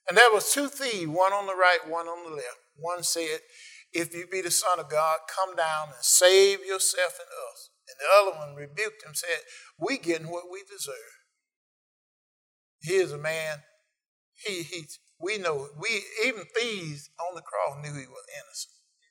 And there was two thieves, one on the right, one on the left. One said, if you be the Son of God, come down and save yourself and us. And the other one rebuked him, said, we getting what we deserve. Here's a man, we know, even thieves on the cross knew he was innocent.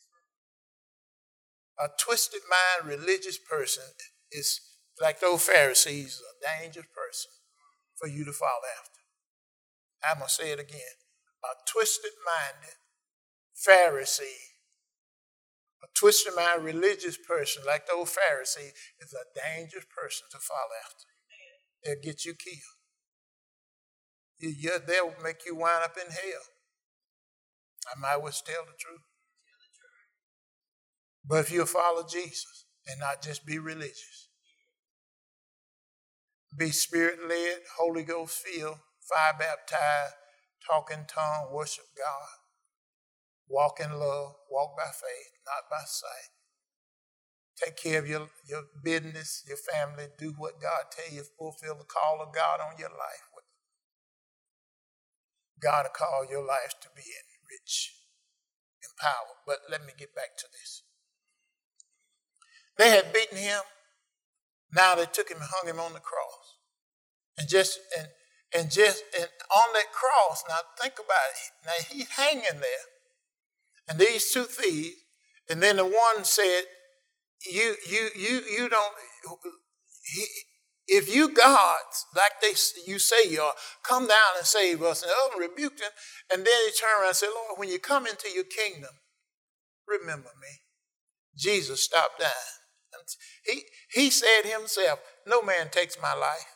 A twisted mind religious person is like those Pharisees, a dangerous person for you to follow after. I'm going to say it again. A twisted-minded Pharisee, a twisted-minded religious person like those Pharisees is a dangerous person to follow after. They'll get you killed. They'll make you wind up in hell. I might well tell the truth. But if you'll follow Jesus and not just be religious, be Spirit-led, Holy Ghost-filled, fire baptized, talk in tongue, worship God, walk in love, walk by faith, not by sight. Take care of your business, your family, do what God tells you, fulfill the call of God on your life. God will call your life to be enriched, empowered. But let me get back to this. They had beaten him. Now they took him and hung him on the cross. And on that cross, now think about it. Now he's hanging there. And these two thieves, and then the one said, you don't, if you gods, like you say you are, come down and save us. And the other one rebuked him. And then he turned around and said, Lord, when you come into your kingdom, remember me. Jesus stopped down. He said himself, no man takes my life.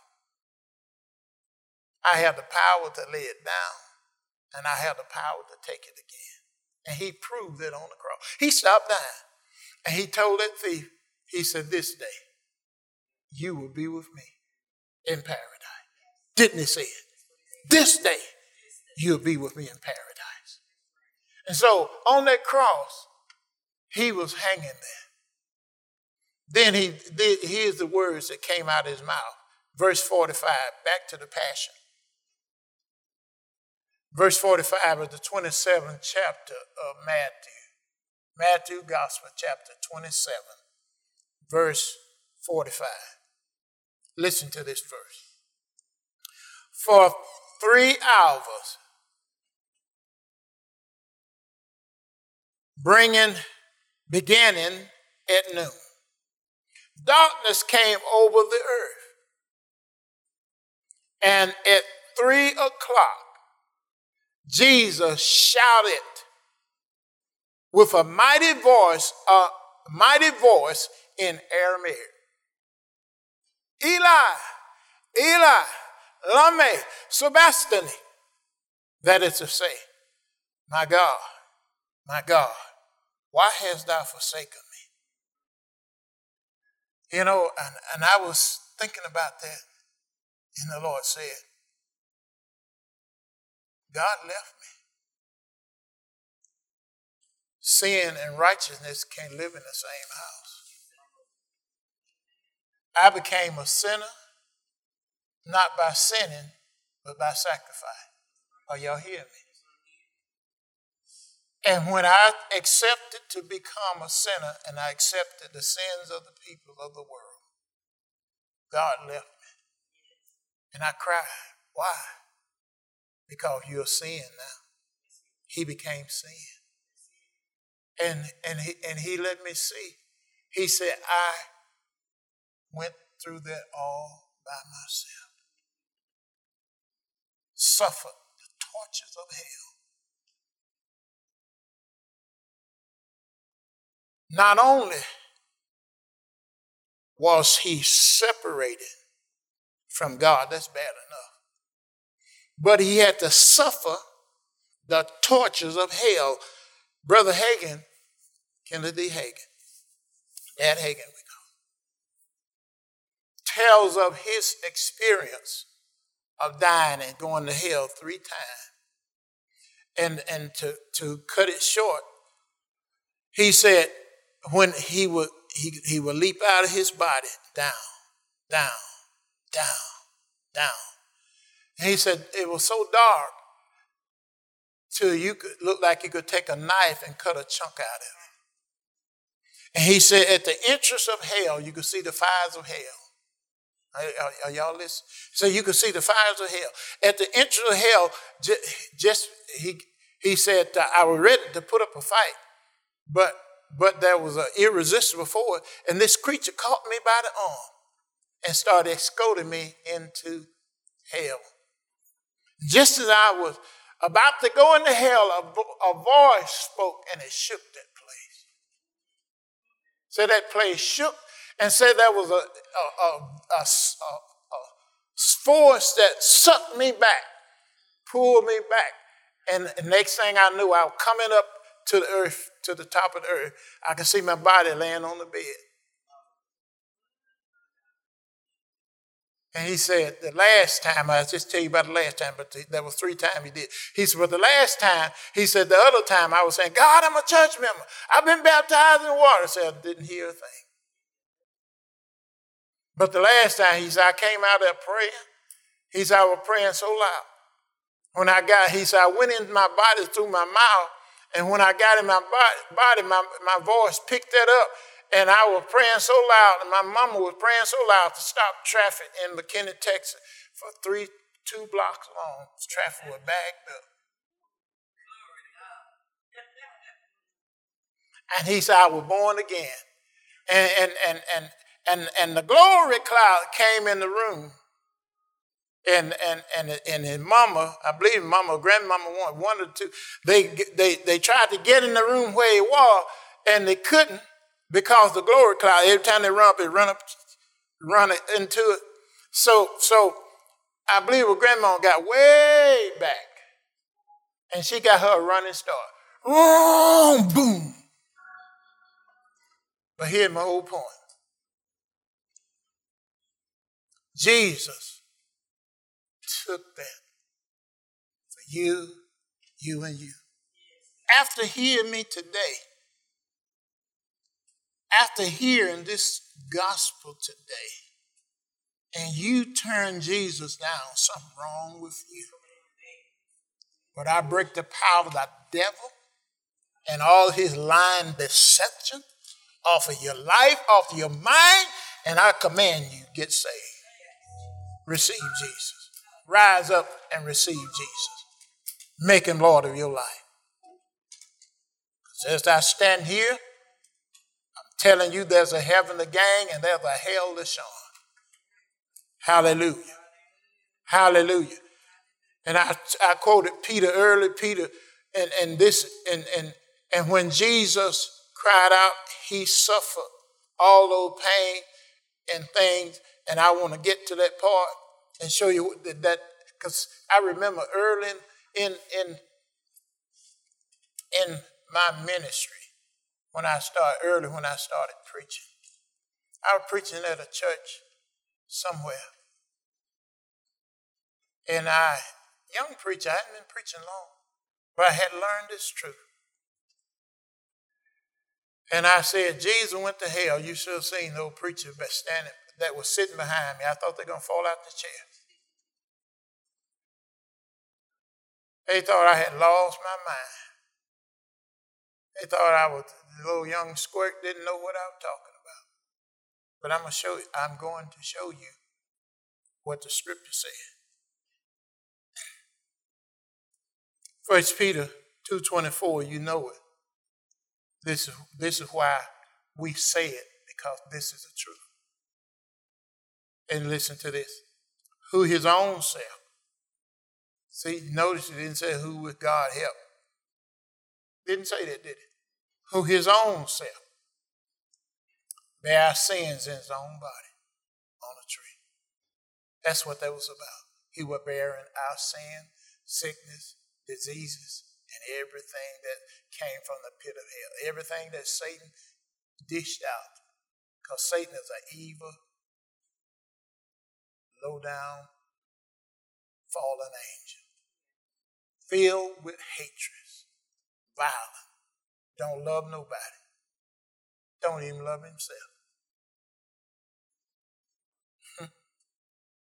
I have the power to lay it down, and I have the power to take it again. And he proved it on the cross. He stopped down, and he told that thief, he said, this day, you will be with me in paradise. Didn't he say it? This day, you'll be with me in paradise. And so, on that cross, he was hanging there. Then here's the words that came out of his mouth. Verse 45, back to the Passion. Verse 45 of the 27th chapter of Matthew. Matthew Gospel, chapter 27, verse 45. Listen to this verse. For 3 hours, beginning at noon, darkness came over the earth. And at 3 o'clock, Jesus shouted with a mighty voice in Aramaic, Eli, Eli, lama sabachthani. That is to say, my God, why hast thou forsaken me? You know, and I was thinking about that, and the Lord said, God left me. Sin and righteousness can't live in the same house. I became a sinner, not by sinning, but by sacrifice. Are y'all hearing me? And when I accepted to become a sinner and I accepted the sins of the people of the world, God left me. And I cried. Why? Because you're sin now. He became sin. And he let me see. He said, I went through that all by myself. Suffered the tortures of hell. Not only was he separated from God, that's bad enough, but he had to suffer the tortures of hell. Brother Hagin, Kenneth D. Hagin, Dad Hagin, we call him, tells of his experience of dying and going to hell 3 times. And to cut it short, he said when he would leap out of his body, down, down, down, down. And he said it was so dark till you could look like you could take a knife and cut a chunk out of it. And he said, at the entrance of hell, you could see the fires of hell. Are y'all listening? So you could see the fires of hell. At the entrance of hell, he said, I was ready to put up a fight, but there was an irresistible force, and this creature caught me by the arm and started escorting me into hell. Just as I was about to go into hell, a voice spoke, and it shook that place. So that place shook, and said there was a force that sucked me back, pulled me back. And the next thing I knew, I was coming up to the earth, to the top of the earth. I could see my body laying on the bed. And he said, the last time, I'll just tell you about the last time, but there was 3 times he did. He said, but the last time, he said, the other time I was saying, God, I'm a church member. I've been baptized in water. I said, I didn't hear a thing. But the last time, he said, I came out there praying. He said, I was praying so loud. When I got, he said, I went into my body through my mouth, and when I got in my body, my voice picked that up, and I was praying so loud, and my mama was praying so loud to stop traffic in McKinney, Texas, for 2 blocks long. Traffic was backed up. And he said, I was born again. And the glory cloud came in the room. And his mama, I believe mama or grandmama, one or two, they tried to get in the room where he was, and they couldn't because the glory cloud, every time they run into it. So I believe her grandmama got way back, and she got her a running start. Boom, boom. But here's my whole point. Jesus took that for you, and you. After hearing me today, after hearing this gospel today, and you turn Jesus down, something wrong with you. But I break the power of the devil and all his lying deception off of your life, off of your mind, and I command you, get saved. Receive Jesus. Rise up and receive Jesus. Make him Lord of your life. Because as I stand here, I'm telling you there's a heaven to gain and there's a hell to shun. Hallelujah. Hallelujah. And I quoted Peter early, and when Jesus cried out, he suffered all those pain and things. And I want to get to that part and show you that because I remember early in my ministry when I started preaching. I was preaching at a church somewhere. And young preacher, I hadn't been preaching long, but I had learned this truth. And I said, Jesus went to hell. You should have seen those preachers that was sitting behind me. I thought they were going to fall out the chair. They thought I had lost my mind. They thought I was a little young squirt, didn't know what I was talking about. But I'm going to show you what the scripture said. 1 Peter 2:24, you know it. This is why we say it, because this is the truth. And listen to this. Who his own self. See, notice it didn't say who with God help. Didn't say that, did it? Who his own self bear our sins in his own body on a tree. That's what that was about. He was bearing our sin, sickness, diseases, and everything that came from the pit of hell. Everything that Satan dished out. Because Satan is an evil, low down, fallen angel. Filled with hatred, violent, don't love nobody, don't even love himself.